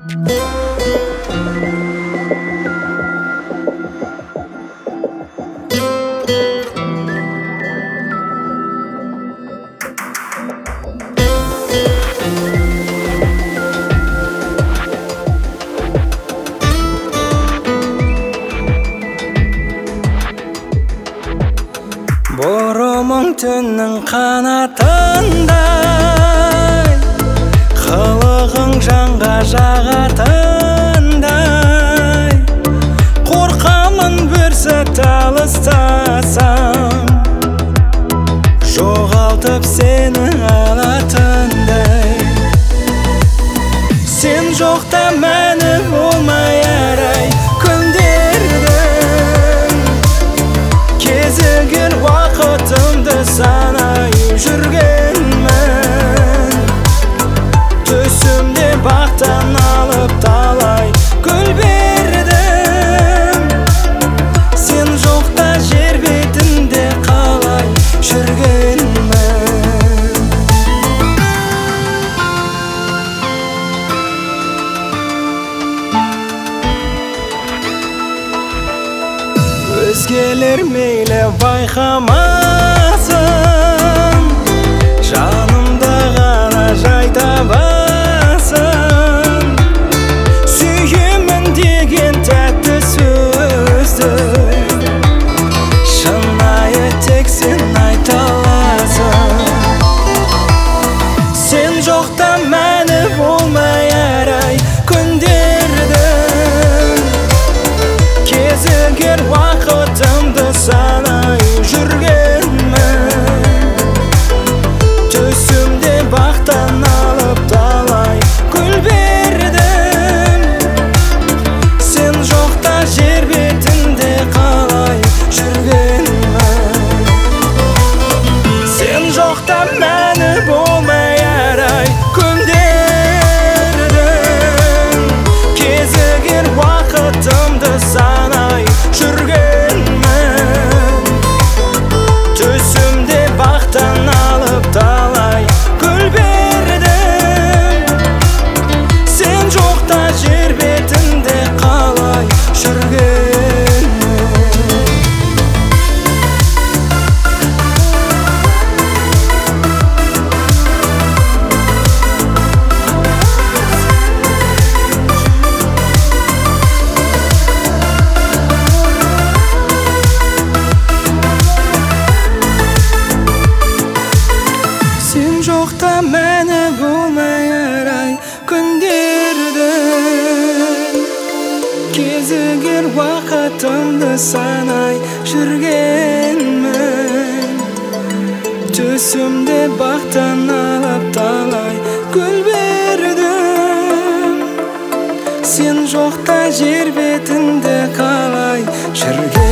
Бұрымың түннің қанатындай, қылығың жанға жағатындай. Қорқамын бір сәт алыстасам, жоғалтып сені алатындай. Сен жоқта мәні болмай арай күндердің, кезігер уақытымды санай жүргенмін. Түсімде бақтан алып талай гүл бердім. Сен жоқта жер бетінде қалай жүргенмін. Өзгелер мейлі байқамасын, жанымда ғана жай табасын. Сүйемін деген тәтті сөзді шынайы тек сен айта аласың. Сен жоқта мәні болмай арай күндердің, кезігер уақытымды санай жүргенмін. Түсімде бақтан алып талай гүл бердім. Сен жоқта жер бетінде қалай жүргенмін. Сен жоқта мәні болмай арай күндердің, кезігер уақытымды санай жүргенмін. Түсімде бақтан алып талай гүл бердім. Сен жоқта жер бетінде қалай жүргенмін. Сен жоқта мәні болмай арай күндердің, кезігер уақытымды санай жүргенмін. Түсімде бақтан алып талай гүл бердім. Сен жоқта жер бетінде қалай жүргенмін.